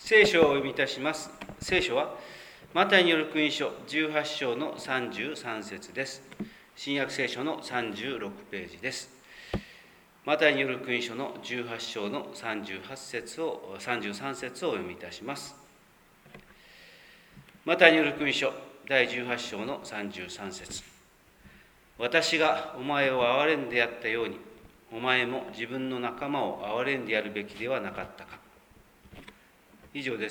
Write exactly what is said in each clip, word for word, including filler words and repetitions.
聖書をお読みいたします。聖書はマタイによる福音書じゅうはち章のさんじゅうさん節です。新約聖書のさんじゅうろくページです。マタイによる福音書のじゅうはち章のさんじゅうはち節をさんじゅうさん節をお読みいたします。マタイによる福音書だいじゅうはち章のさんじゅうさん節。私がお前を憐れんでやったように、お前も自分の仲間を憐れんでやるべきではなかったか。以上です。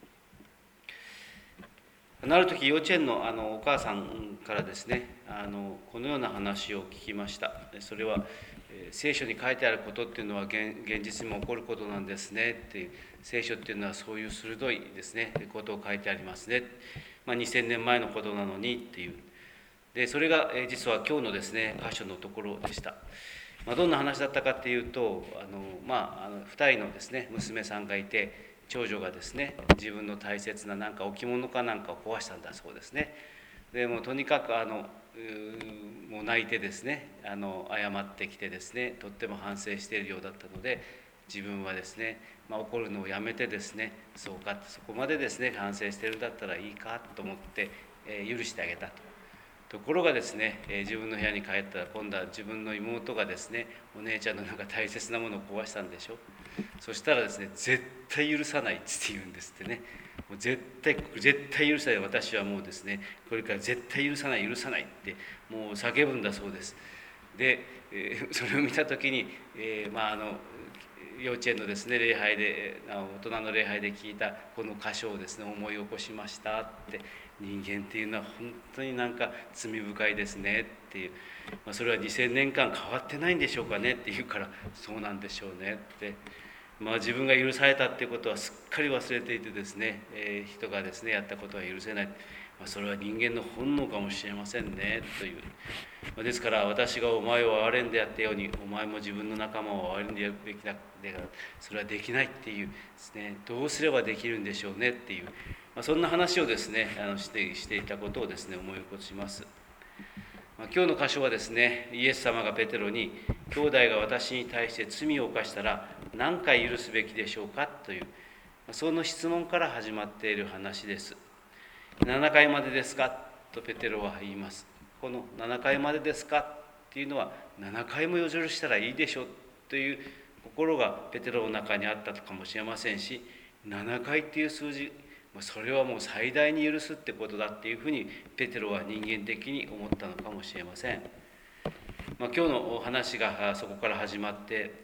ある時幼稚園のあのお母さんからですね、あのこのような話を聞きました。それは聖書に書いてあることっていうのは 現, 現実にも起こることなんですねっていう、聖書っていうのはそういう鋭いですねことを書いてありますね、まあ、にせんねんまえのことなのにっていう。でそれが実は今日のですね箇所のところでした。まあ、どんな話だったかっていうと、あの、まあ、あのふたりのですね娘さんがいて、長女がですね自分の大切ななんか置物かなんかを壊したんだそうですね。でもうとにかくあのもう泣いてですねあの謝ってきてですね、とっても反省しているようだったので、自分はですね、まあ、怒るのをやめてですね、そうかそこまでですね反省しているんだったらいいかと思って、えー、許してあげたと。ところがですね、えー、自分の部屋に帰ったら今度は自分の妹がですね、お姉ちゃんのなんか大切なものを壊したんでしょ。そしたらですね、絶対許さないって言うんですってね。もう絶対絶対許さない、私はもうですねこれから絶対許さない許さないってもう叫ぶんだそうです。で、えー、それを見た時に、えー、まああの幼稚園のですね礼拝で、大人の礼拝で聞いたこの箇所をですね思い起こしましたって。人間っていうのは本当になんか罪深いですねっていう、まあ、それはにせんねんかん変わってないんでしょうかねって言うから、そうなんでしょうねって、まあ、自分が許されたっていうことはすっかり忘れていてですね、えー、人がですねやったことは許せない、まあ、それは人間の本能かもしれませんねという、まあ、ですから私がお前を憐れんでやったように、お前も自分の仲間を憐れんでやるべきだからそれはできないっていうですね、どうすればできるんでしょうねっていう、まあ、そんな話をですねあのしてしていたことをですね思い起こします。まあ、今日の箇所はですね、イエス様がペテロに、兄弟が私に対して罪を犯したら何回許すべきでしょうかという、その質問から始まっている話です。ななかいまでですかとペテロは言います。このななかいまでですかっていうのは、ななかいも許したらいいでしょという心がペテロの中にあったかもしれませんし、ななかいっていう数字、それはもう最大に許すってことだっていうふうにペテロは人間的に思ったのかもしれません。まあ、今日のお話がそこから始まって、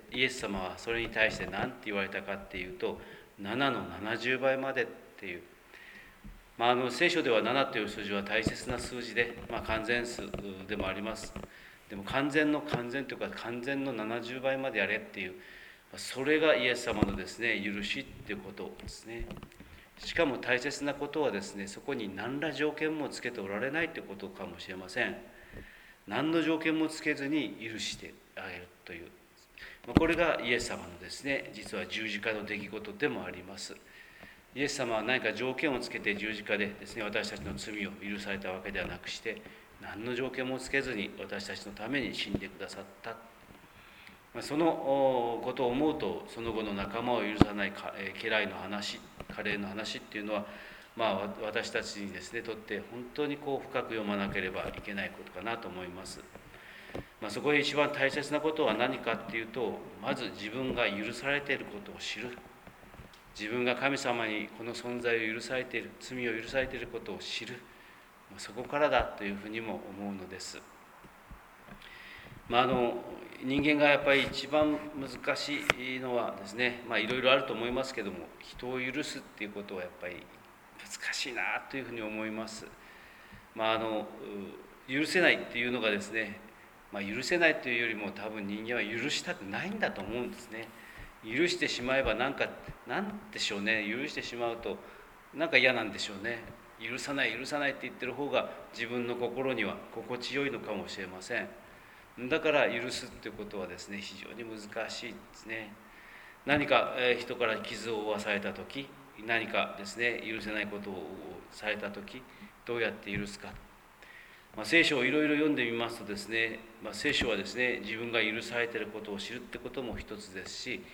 イエス様はそれに対して何て言われたかっていうと、ななのななじゅうばいまでっていう、まあ、あの聖書ではななという数字は大切な数字で、まあ、完全数でもあります。でも完全の完全というか完全のななじゅうばいまでやれっていう、それがイエス様のですね許しっていうことですね。しかも大切なことはですね、そこに何ら条件もつけておられないということかもしれません。何の条件もつけずに許してあげるという、これがイエス様のですね実は十字架の出来事でもあります。イエス様は何か条件をつけて十字架でですね私たちの罪を許されたわけではなくして、何の条件もつけずに私たちのために死んでくださった。そのことを思うと、その後の仲間を許さない家来の話、カレーの話っていうのは、まあ、私たちにですねとって本当にこう深く読まなければいけないことかなと思います。まあ、そこで一番大切なことは何かっていうと、まず自分が許されていることを知る。自分が神様にこの存在を許されている、罪を許されていることを知る、そこからだというふうにも思うのです。まあ、あの人間がやっぱり一番難しいのはですね、まあいろいろあると思いますけども、人を許すっていうことはやっぱり難しいなというふうに思います。まああの許せないっていうのがですね、まあ、許せないというよりも多分人間は許したくないんだと思うんですね。許してしまえばなんかなんでしょうね、許してしまうとなんか嫌なんでしょうね。許さない許さないって言ってる方が自分の心には心地よいのかもしれません。だから許すっていうことはですね非常に難しいですね。何か人から傷を負わされた時、何かですね許せないことをされた時、どうやって許すか。まあ、聖書をいろいろ読んでみますとですね、まあ、聖書はですね自分が許されていることを知るってことも一つですし、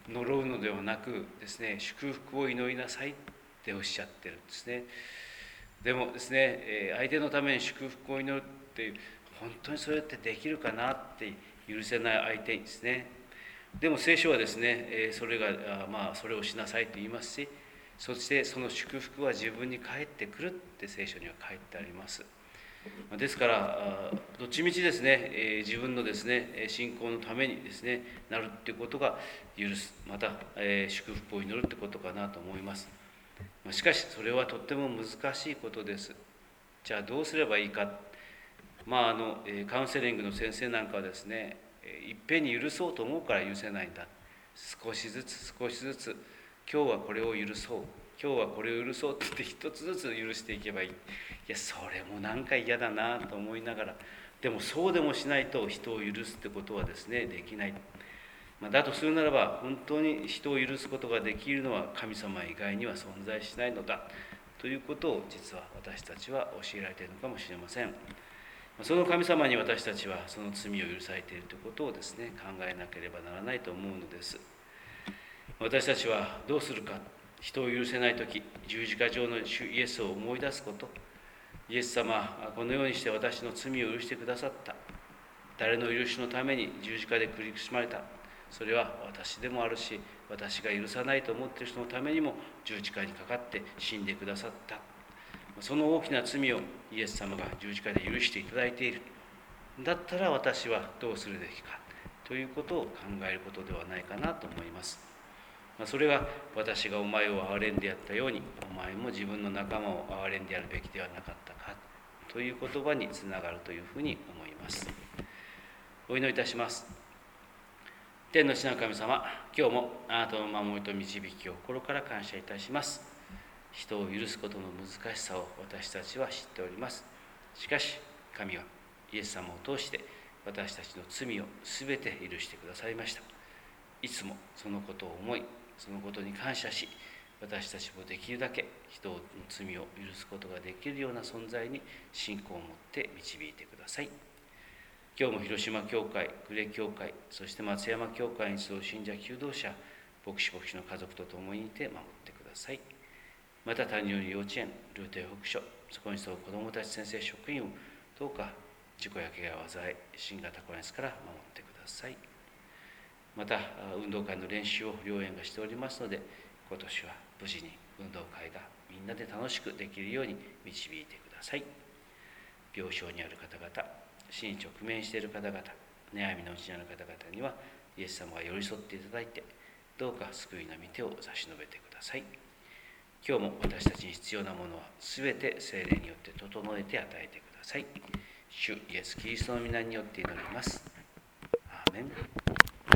呪うのではなくですね、祝福を祈りなさいっておっしゃってるんですね。でもですね、相手のために祝福を祈るっていう、本当にそれってできるかなって許せない相手にですね。でも聖書はですね、それがまあそれをしなさいと言いますし、そしてその祝福は自分に返ってくるって聖書には書いてあります。ですからどっちみちですね、自分のですね信仰のためにですねなるっていうことが許す、また祝福を祈るってことかなと思います。しかしそれはとっても難しいことです。じゃあどうすればいいか。まああのカウンセリングの先生なんかはですね、いっぺんに許そうと思うから許せないんだ。少しずつ少しずつ、今日はこれを許そう、今日はこれを許そうって言って一つずつ許していけばいい。いやそれもなんか嫌だなと思いながら、でもそうでもしないと人を許すってことはですねできない。まあ、だとするならば本当に人を許すことができるのは神様以外には存在しないのだということを実は私たちは教えられているのかもしれません。その神様に私たちはその罪を許されているということをですね考えなければならないと思うのです。私たちはどうするか。人を許せないとき、十字架上の主イエスを思い出すこと。イエス様、このようにして私の罪を許してくださった。誰の許しのために十字架で苦しまれた。それは私でもあるし、私が許さないと思っている人のためにも十字架にかかって死んでくださった。その大きな罪をイエス様が十字架で許していただいている。だったら私はどうするべきかということを考えることではないかなと思います。それが私がお前を憐れんでやったように、お前も自分の仲間を憐れんでやるべきではなかったかという言葉につながるというふうに思います。お祈りいたします。天の父なる神様、今日もあなたの守りと導きを心から感謝いたします。人を許すことの難しさを私たちは知っております。しかし神はイエス様を通して私たちの罪をすべて許してくださいました。いつもそのことを思い、そのことに感謝し、私たちもできるだけ人の罪を許すことができるような存在に信仰を持って導いてください。今日も広島教会、呉教会、そして松山教会に集う信者求道者、牧師牧師の家族と共にいて守ってください。また谷折幼稚園、ルーテ保育所、そこに集う子どもたち先生職員をどうか事故や怪我を患い、新型コロナウイルスから守ってください。また運動会の練習を両園がしておりますので、今年は無事に運動会がみんなで楽しくできるように導いてください。病床にある方々、死に直面している方々、悩みのうちにある方々にはイエス様が寄り添っていただいて、どうか救いの御手を差し伸べてください。今日も私たちに必要なものはすべて聖霊によって整えて与えてください。主イエスキリストの皆によって祈ります。アーメン。